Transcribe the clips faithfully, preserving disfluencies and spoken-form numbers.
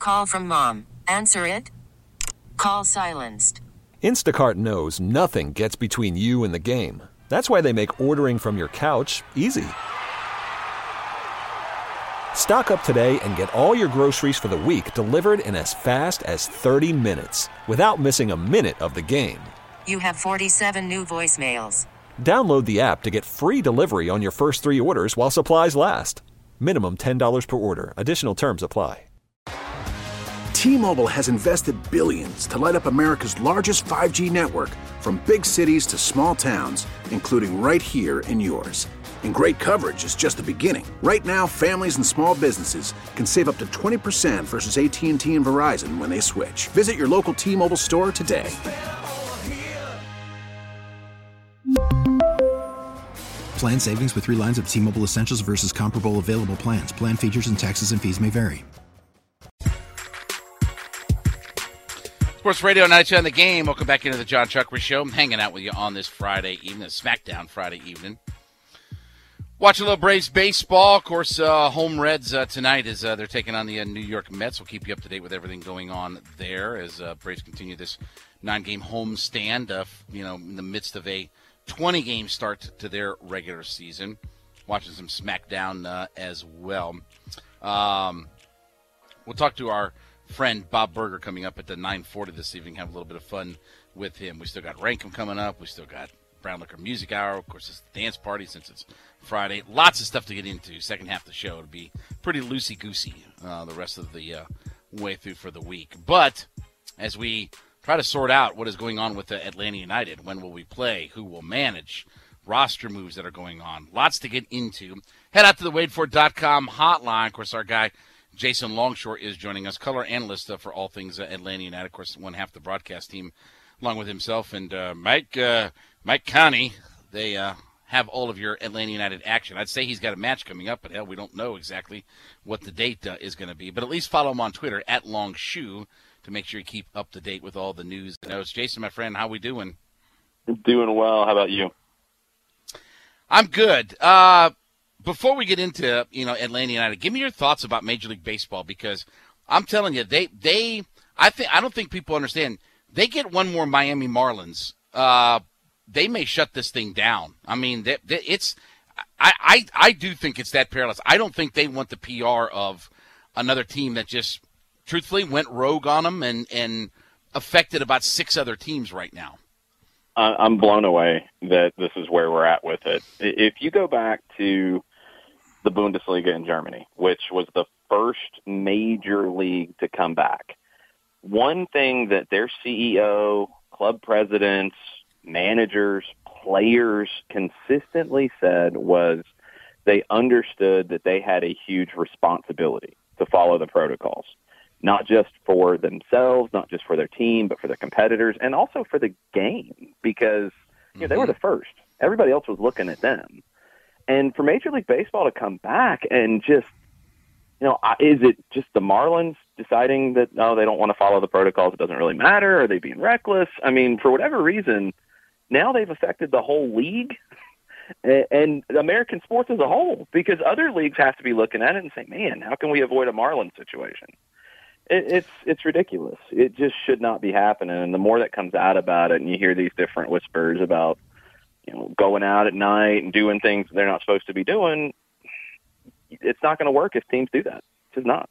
Call from mom. Answer it. Call silenced. Instacart knows nothing gets between you and the game. That's why they make ordering from your couch easy. Stock up today and get all your groceries for the week delivered in as fast as thirty minutes without missing a minute of the game. You have forty-seven new voicemails. Download the app to get free delivery on your first three orders while supplies last. Minimum ten dollars per order. Additional terms apply. T-Mobile has invested billions to light up America's largest five G network, from big cities to small towns, including right here in yours. And great coverage is just the beginning. Right now, families and small businesses can save up to twenty percent versus A T and T and Verizon when they switch. Visit your local T-Mobile store today. Plan savings with three lines of T-Mobile Essentials versus comparable available plans. Plan features and taxes and fees may vary. Sports Radio Night on the Game. Welcome back into the John Chuckery Show. I'm hanging out with you on this Friday evening, SmackDown Friday evening. Watch a little Braves baseball. Of course, uh, home Reds uh, tonight as uh, they're taking on the uh, New York Mets. We'll keep you up to date with everything going on there as uh, Braves continue this nine-game home stand, uh, you know, in the midst of a twenty-game start to their regular season. Watching some SmackDown uh, as well. Um, we'll talk to our friend Bob Berger coming up at the nine forty this evening. Have a little bit of fun with him. We still got Rankum coming up. We still got Brown Liquor Music Hour. Of course, it's the dance party since it's Friday. Lots of stuff to get into. Second half of the show. It'll be pretty loosey-goosey uh, the rest of the uh, way through for the week. But as we try to sort out what is going on with the Atlanta United, when will we play, who will manage, roster moves that are going on, lots to get into. Head out to the wade ford dot com hotline. Of course, our guy Jason Longshore is joining us, color analyst uh, for all things uh, Atlanta United. Of course, one half the broadcast team, along with himself and uh, Mike uh, Mike Connie. They uh, have all of your Atlanta United action. I'd say he's got a match coming up, but hell, we don't know exactly what the date uh, is going to be. But at least follow him on Twitter at Longshoe to make sure you keep up to date with all the news and notes. Jason, my friend, how we doing? Doing well. How about you? I'm good. Uh, Before we get into, you know, Atlanta United, give me your thoughts about Major League Baseball, because I'm telling you, they, they, I think, I don't think people understand. They get one more Miami Marlins, uh, they may shut this thing down. I mean, they, they, it's, I, I, I do think it's that perilous. I don't think they want the P R of another team that just, truthfully, went rogue on them and, and affected about six other teams right now. I'm blown away that this is where we're at with it. If you go back to the Bundesliga in Germany, which was the first major league to come back, one thing that their C E O, club presidents, managers, players consistently said was they understood that they had a huge responsibility to follow the protocols, not just for themselves, not just for their team, but for their competitors, and also for the game, because you know, mm-hmm. they were the first. Everybody else was looking at them. And for Major League Baseball to come back and just, you know, is it just the Marlins deciding that, no, they don't want to follow the protocols, it doesn't really matter? Are they being reckless? I mean, for whatever reason, now they've affected the whole league and American sports as a whole, because other leagues have to be looking at it and saying, man, how can we avoid a Marlins situation? It, it's it's ridiculous. It just should not be happening. And the more that comes out about it, and you hear these different whispers about, you know, going out at night and doing things they're not supposed to be doing, it's not going to work if teams do that. It's just not.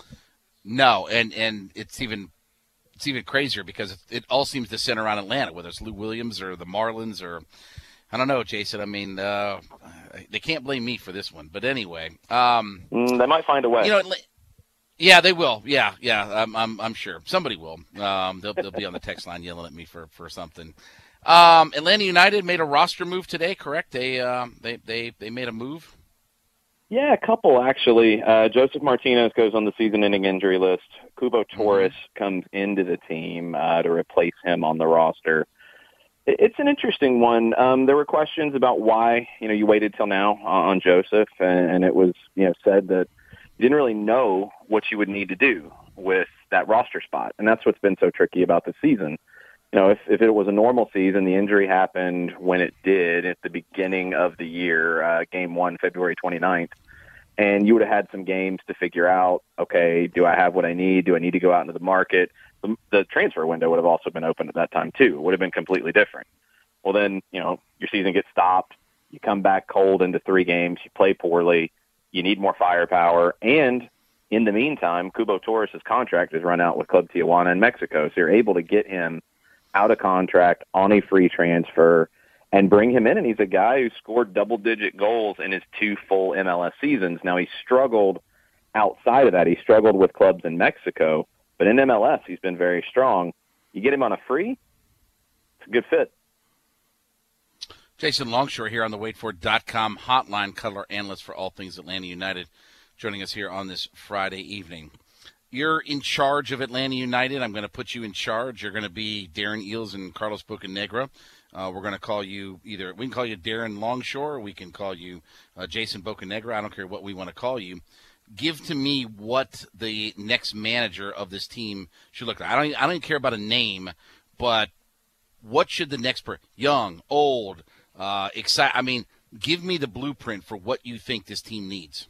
No, and, and it's even it's even crazier because it, it all seems to center around Atlanta, whether it's Lou Williams or the Marlins or I don't know, Jason. I mean, uh, they can't blame me for this one. But anyway, um, mm, they might find a way. You know, yeah, they will. Yeah, yeah, I'm I'm, I'm sure somebody will. Um, they'll they'll be on the text line yelling at me for, for something. Um, Atlanta United made a roster move today, correct? They um, they they they made a move. Yeah, a couple actually. Uh, Joseph Martinez goes on the season-ending injury list. Cubo Torres mm-hmm. comes into the team uh, to replace him on the roster. It's an interesting one. Um, there were questions about why, you know, you waited till now on Joseph, and, and it was, you know, said that you didn't really know what you would need to do with that roster spot. And that's what's been so tricky about the season. You know, if, if it was a normal season, the injury happened when it did at the beginning of the year, uh, game one, February twenty-ninth. and you would have had some games to figure out, okay, do I have what I need? Do I need to go out into the market? The, the transfer window would have also been open at that time too. It would have been completely different. Well, then, you know, your season gets stopped. You come back cold into three games. You play poorly. You need more firepower. And in the meantime, Cubo Torres' contract is run out with Club Tijuana in Mexico. So you're able to get him out of contract on a free transfer and bring him in. And he's a guy who scored double-digit goals in his two full M L S seasons. Now, he struggled outside of that. He struggled with clubs in Mexico. But in M L S, he's been very strong. You get him on a free, it's a good fit. Jason Longshore here on the wait for dot com hotline, color analyst for all things Atlanta United, joining us here on this Friday evening. You're in charge of Atlanta United. I'm going to put you in charge. You're going to be Darren Eales and Carlos Bocanegra. Uh, we're going to call you either, we can call you Darren Longshore, or we can call you uh, Jason Bocanegra. I don't care what we want to call you. Give to me what the next manager of this team should look like. I don't, I don't even care about a name, but what should the next person, young, old, uh, excite? I mean, give me the blueprint for what you think this team needs.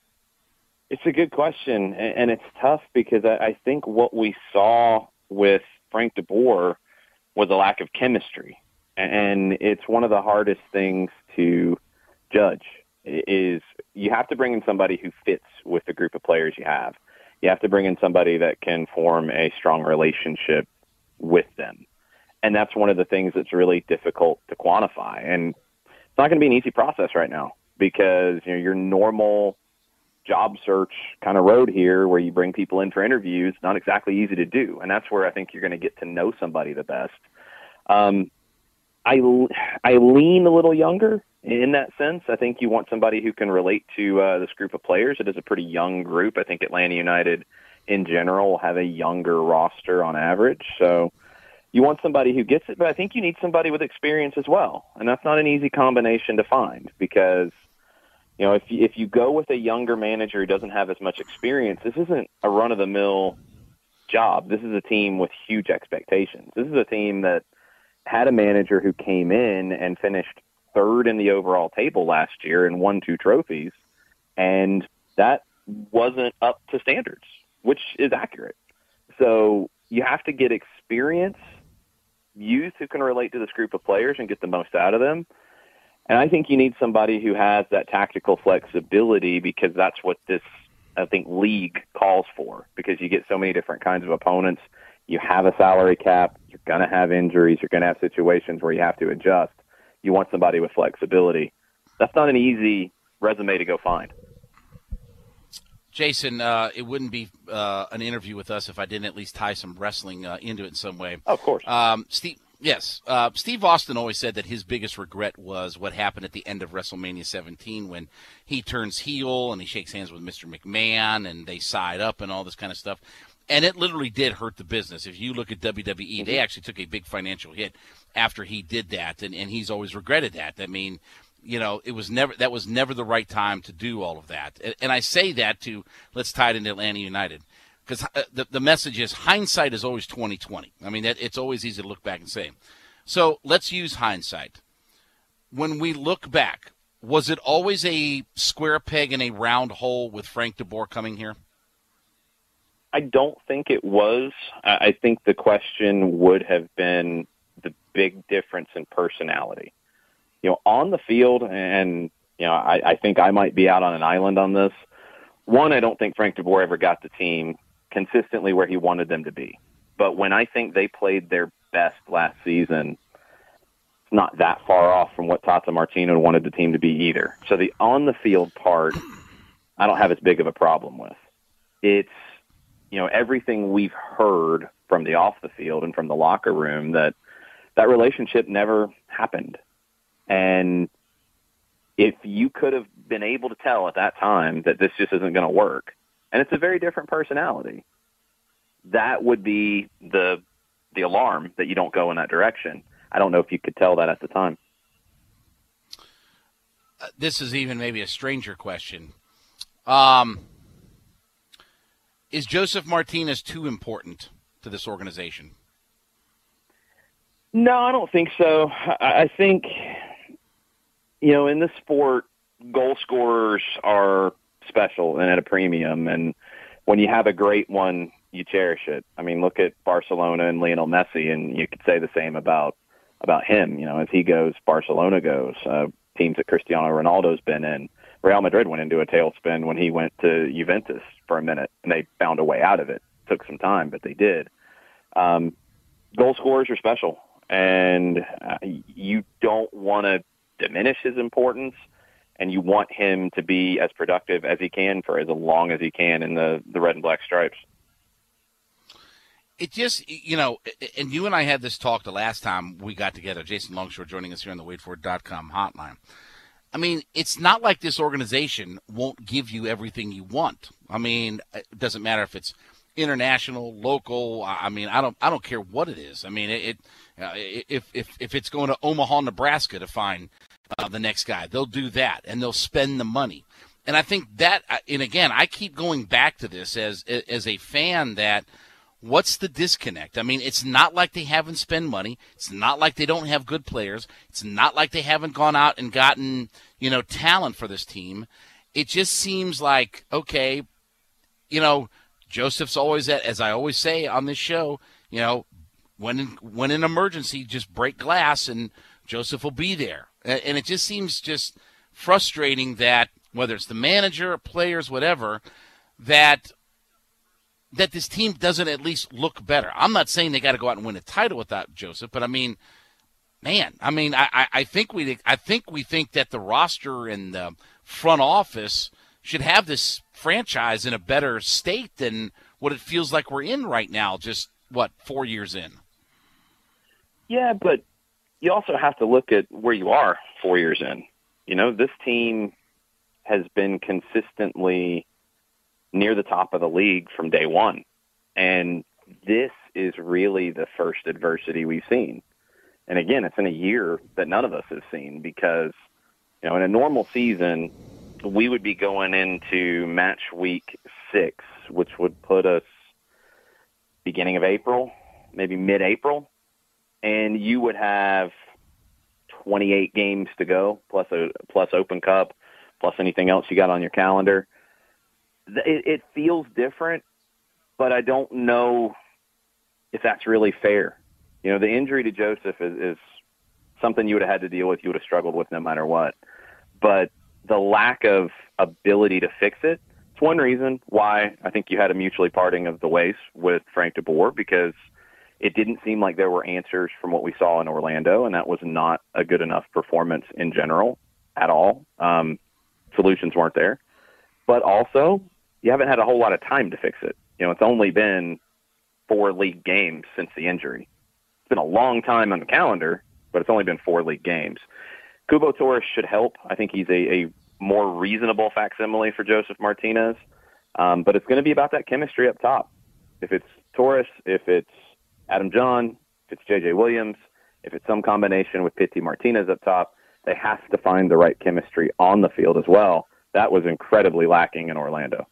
It's a good question, and it's tough because I think what we saw with Frank DeBoer was a lack of chemistry, and it's one of the hardest things to judge. Is you have to bring in somebody who fits with the group of players you have. You have to bring in somebody that can form a strong relationship with them. And that's one of the things that's really difficult to quantify. And it's not going to be an easy process right now because, you know, your normal job search kind of road here where you bring people in for interviews, not exactly easy to do. And that's where I think you're going to get to know somebody the best. Um, I, I lean a little younger in that sense. I think you want somebody who can relate to uh, this group of players. It is a pretty young group. I think Atlanta United in general will have a younger roster on average. So you want somebody who gets it, but I think you need somebody with experience as well. And that's not an easy combination to find because, you know, if you, if you go with a younger manager who doesn't have as much experience, this isn't a run-of-the-mill job. This is a team with huge expectations. This is a team that had a manager who came in and finished third in the overall table last year and won two trophies, and that wasn't up to standards, which is accurate. So you have to get experience, youth who can relate to this group of players and get the most out of them. And I think you need somebody who has that tactical flexibility because that's what this, I think, league calls for, because you get so many different kinds of opponents. You have a salary cap. You're going to have injuries. You're going to have situations where you have to adjust. You want somebody with flexibility. That's not an easy resume to go find. Jason, uh, it wouldn't be uh, an interview with us if I didn't at least tie some wrestling uh, into it in some way. Oh, of course. Um, Steve, yes. Uh, Steve Austin always said that his biggest regret was what happened at the end of WrestleMania seventeen when he turns heel and he shakes hands with Mister McMahon and they side up and all this kind of stuff. And it literally did hurt the business. If you look at W W E, they actually took a big financial hit after he did that, and, and he's always regretted that. I mean, you know, it was never that was never the right time to do all of that. And, and I say that to let's tie it into Atlanta United, because the the message is hindsight is always twenty twenty. I mean, that, it's always easy to look back and say. So let's use hindsight. When we look back, was it always a square peg in a round hole with Frank DeBoer coming here? I don't think it was. I think the question would have been the big difference in personality. You know, on the field, and, you know, I, I think I might be out on an island on this. One, I don't think Frank DeBoer ever got the team consistently where he wanted them to be. But when I think they played their best last season, it's not that far off from what Tata Martino wanted the team to be either. So the on-the-field part, I don't have as big of a problem with. It's, you know, everything we've heard from the off the field and from the locker room that that relationship never happened. And if you could have been able to tell at that time that this just isn't going to work, and it's a very different personality, that would be the the alarm that you don't go in that direction. I don't know if you could tell that at the time. Uh, this is even maybe a stranger question. Um. Is Josef Martinez too important to this organization? No, I don't think so. I think, you know, in this sport, goal scorers are special and at a premium. And when you have a great one, you cherish it. I mean, look at Barcelona and Lionel Messi, and you could say the same about about him. You know, as he goes, Barcelona goes. Uh, teams that Cristiano Ronaldo's been in. Real Madrid went into a tailspin when he went to Juventus for a minute, and they found a way out of it. Took some time, but they did. Um, goal scorers are special, and uh, you don't want to diminish his importance, and you want him to be as productive as he can for as long as he can in the, the red and black stripes. It just, you know, and you and I had this talk the last time we got together. Jason Longshore joining us here on the wait for it dot com hotline. I mean, it's not like this organization won't give you everything you want. I mean, it doesn't matter if it's international, local. I mean, I don't, I don't care what it is. I mean, it, it uh, if if if it's going to Omaha, Nebraska to find uh, the next guy, they'll do that and they'll spend the money. And I think that, and again, I keep going back to this as as a fan that. What's the disconnect? I mean, it's not like they haven't spent money. It's not like they don't have good players. It's not like they haven't gone out and gotten, you know, talent for this team. It just seems like, okay, you know, Joseph's always at, as I always say on this show, you know, when in, when in emergency, just break glass and Joseph will be there. And it just seems just frustrating that whether it's the manager, players, whatever, that – that this team doesn't at least look better. I'm not saying they got to go out and win a title without Joseph, but I mean, man, I mean, I, I think we, I think we think that the roster and the front office should have this franchise in a better state than what it feels like we're in right now. Just what, four years in? Yeah, but you also have to look at where you are four years in. You know, this team has been consistently near the top of the league from day one. And this is really the first adversity we've seen. And again, it's in a year that none of us have seen because, you know, in a normal season, we would be going into match week six, which would put us beginning of April, maybe mid-April, and you would have twenty-eight games to go, plus a plus Open Cup, plus anything else you got on your calendar. It, it feels different, but I don't know if that's really fair. You know, the injury to Joseph is, is something you would have had to deal with, you would have struggled with no matter what. But the lack of ability to fix it, it's one reason why I think you had a mutually parting of the ways with Frank DeBoer, because it didn't seem like there were answers from what we saw in Orlando, and that was not a good enough performance in general at all. Um, solutions weren't there. But also, you haven't had a whole lot of time to fix it. You know, it's only been four league games since the injury. It's been a long time on the calendar, but it's only been four league games. Cubo Torres should help. I think he's a, a more reasonable facsimile for Joseph Martinez. Um, but it's going to be about that chemistry up top. If it's Torres, if it's Adam John, if it's J J Williams, if it's some combination with Pity Martinez up top, they have to find the right chemistry on the field as well. That was incredibly lacking in Orlando.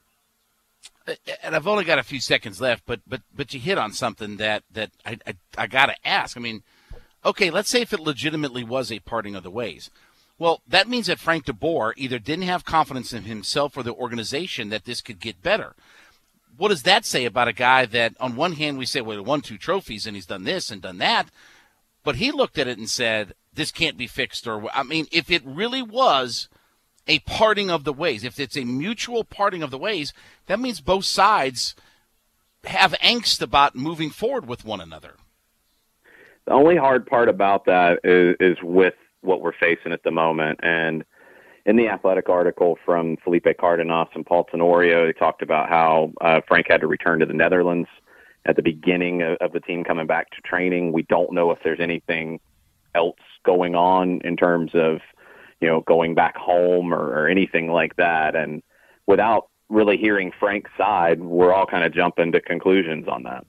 And I've only got a few seconds left, but but but you hit on something that that I I, I got to ask. I mean, okay, let's say if it legitimately was a parting of the ways. Well, that means that Frank DeBoer either didn't have confidence in himself or the organization that this could get better. What does that say about a guy that, on one hand, we say, well, he won two trophies and he's done this and done that, but he looked at it and said, this can't be fixed? Or, I mean, if it really was a parting of the ways, if it's a mutual parting of the ways, that means both sides have angst about moving forward with one another. The only hard part about that is, is with what we're facing at the moment. And in the Athletic article from Felipe Cardenas and Paul Tenorio, they talked about how uh, Frank had to return to the Netherlands at the beginning of, of the team coming back to training. We don't know if there's anything else going on in terms of, you know, going back home or, or anything like that. And without really hearing Frank's side, we're all kind of jumping to conclusions on that.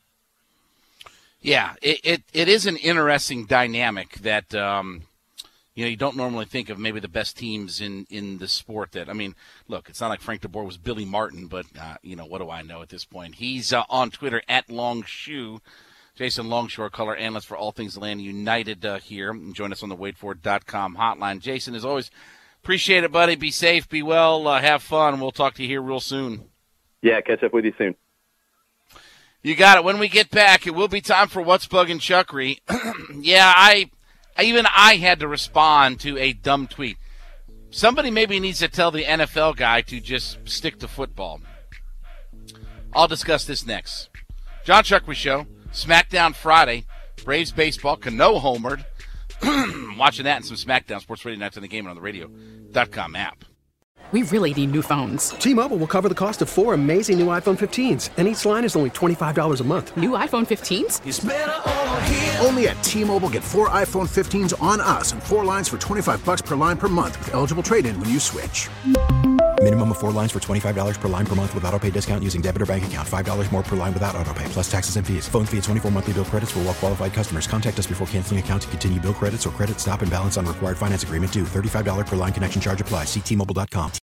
Yeah, it, it, it is an interesting dynamic that, um, you know, you don't normally think of maybe the best teams in, in the sport that, I mean, look, it's not like Frank DeBoer was Billy Martin, but, uh, you know, what do I know at this point? He's uh, on Twitter at Longshoe. Jason Longshore, color analyst for all things Atlanta United uh, here. Join us on the wait for it dot com hotline. Jason, as always, Appreciate it, buddy. Be safe, be well, uh, have fun. We'll talk to you here real soon. Yeah, catch up with you soon. You got it. When we get back, it will be time for What's Bugging Chuckery. yeah, I, I even I had to respond to a dumb tweet. Somebody maybe needs to tell the N F L guy to just stick to football. I'll discuss this next. John Chuckery Show, SmackDown Friday, Braves baseball, Cano homered. Watching that and some SmackDown Sports Radio Nights on the Game and on the radio dot com app. We really need new phones. T-Mobile will cover the cost of four amazing new iPhone fifteens, and each line is only twenty-five dollars a month. New iPhone fifteens? It's better over here. Only at T-Mobile, get four iPhone fifteens on us and four lines for twenty-five dollars per line per month with eligible trade-in when you switch. Minimum of four lines for twenty-five dollars per line per month with autopay discount using debit or bank account. five dollars more per line without autopay, plus taxes and fees. Phone fee at twenty-four monthly bill credits for well-qualified customers. Contact us before canceling account to continue bill credits or credit stop and balance on required finance agreement due. thirty-five dollars per line connection charge applies. See T Mobile dot com.